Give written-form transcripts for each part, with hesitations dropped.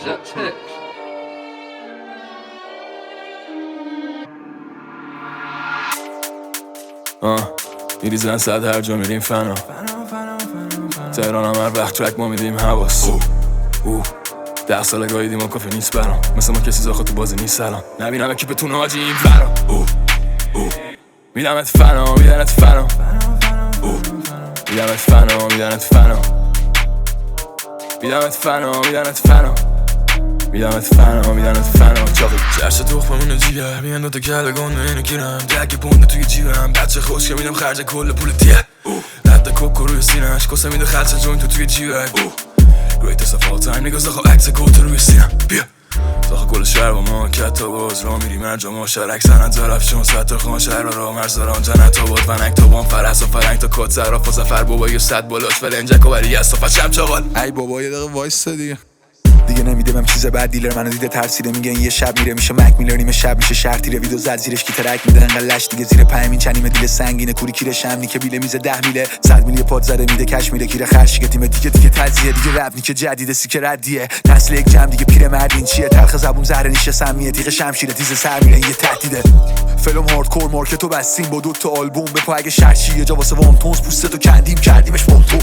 میریزن صد هر جا میریم فنا تهران هم هر وقت ترک ما میدیم حواس 10 ساله گاهیدیم و کافی نیست برام مثل ما کسی زاخه تو بازی نیست الان نبینم اکیپتون حاجی این ورا میدمت فنا میدنت فنا میدمت فنا میدنت فنا میدمت فنا میدنت فنا میدمت فنا میدنت فنا چاقی جرس تخممون جیگر میان دوتا کله گنده اینو گیرم دک پونده توی جیبم بچه خوش که میدم خرج کل پول دیه رد کوکو روی سینهش کسه میده خرچ جوین توی جیبک greatest of all time نگاه زاخه عکس گوتو روی سینم بیا زاخه کل شهر با ما کتا باز را میریم انجام ما شرک سنن زرف چون سطر خان شهر را مرزاران جنت آباد ونک تا بام فرس و فرنگ تا کت زراف و زفر بابا یه صد بالاش فلنجک و بری از صفت شم چاقال ای بابا یه دقیقه وایستا دیگه نمیده بهم چیز بعد دیلر منو دیده ترسیده میگه این یه شب میره میشه مک میلر نیمه شب میشه شهر تیره ویدو زد زیرش کی ترک میده انقدر لش دیگه زیر 5 این چنیمه دیل سنگینه کوری کیره شمنی که بیله میزه 10 میله 100 میلی پاد زده میده کش میره کیره خرشیگه تیم دیگه تزیه دیگه رپ نیکه جدیده سیکه ردیه نسل یک جمع دیگه پیر مردین چیه تلخ زبون زهر نیشه سمیه تیغ شمشیر تیز سر میره یه تهدیده فیلم هاردکور مارکتو بستیم با 2 تا آلبوم بپا اگه شرچی یه جا واسه وان تونز پوستتو کندیم کردیمش مونتو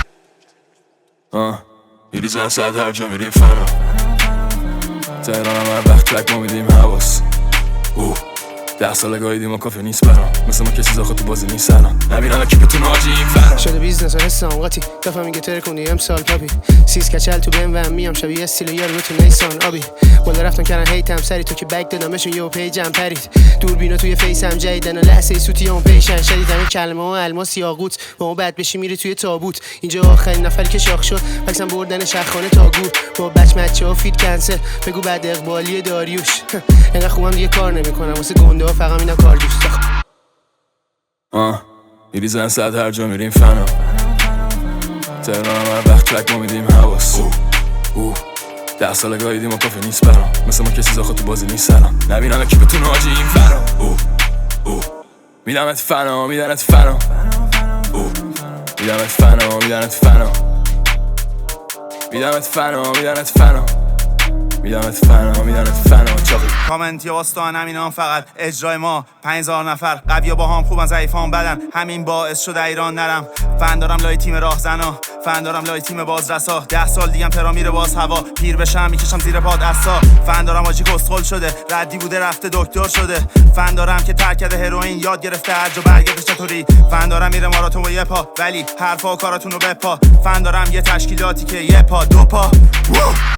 میریزن صد هر جا میریم فنا تهران هم هر وقت ترک ما میدیم حواس 10 ساله گاهیدیم و کافی نیست برام مثل ما کسی زاخه تو بازی نیست الان نبینم اکیپتون حاجی این ورا شده بیزنس و حسام قاطی دفعه میگه تر کنی امسال پاپی سیز کچل تو بهم و میام شبیه استیل یار رو تو نیسان آبی بالا رفتن کردن هیتم سری تو که بک دادم بهشون یه پیجم پرید دوربینا توی فیسم جدیدن و لحظه سوتی اون پیشن شدیدم کلمه ها الماس یاقوت با اون بد بشی میره توی تابوت اینجا آخرین نفری که شاخ شد فکسم بردن شخانه تا گور با بچ مچا فیت کنسل بگو بعد اقبالی داریوش انقدر خوبم دیگه کار نمیکنم واسه گنده ها فقط اینا کار دوست میریزن صد هر جا میریم فنا تهران هم هر وقت ترک ما میدیم حواس 10 ساله گاهیدیم و کافی نیست برام مثل ما کسی زاخه تو بازی نیست الان نبینم اکیپتون حاجی این ورا میدمت فنا میدنت فنا میدمت فنا میدنت فنا میدمت فنا میدنت فنا میدمت فنا میدنت فنا چاقی کامنت یا واسطان همینان فقط اجرای ما 5000 نفر قوی با هم خوبن ضعیفان بدن همین باعث شده ایران نرم فن دارم لای تیم راهزنا فن دارم لای تیم بازرسا 10 سال دیگه تهران میره باز هوا پیر بشم میکشم زیر پاد اسا فن دارم آجی کسخل شده ردی بوده رفته دکتر شده فن دارم که ترک کرده هروئین یاد گرفته هر جا برگردش چطوری فن دارم میره ماراتون با یه پا ولی حرفا و کاراتون رو بپا فن دارم یه تشکیلاتی که یه پا 2 پا